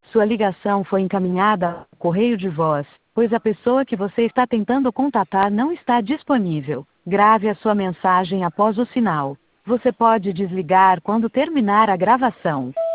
Sua ligação foi encaminhada ao correio de voz, pois a pessoa que você está tentando contatar não está disponível. Grave a sua mensagem após o sinal. Você pode desligar quando terminar a gravação.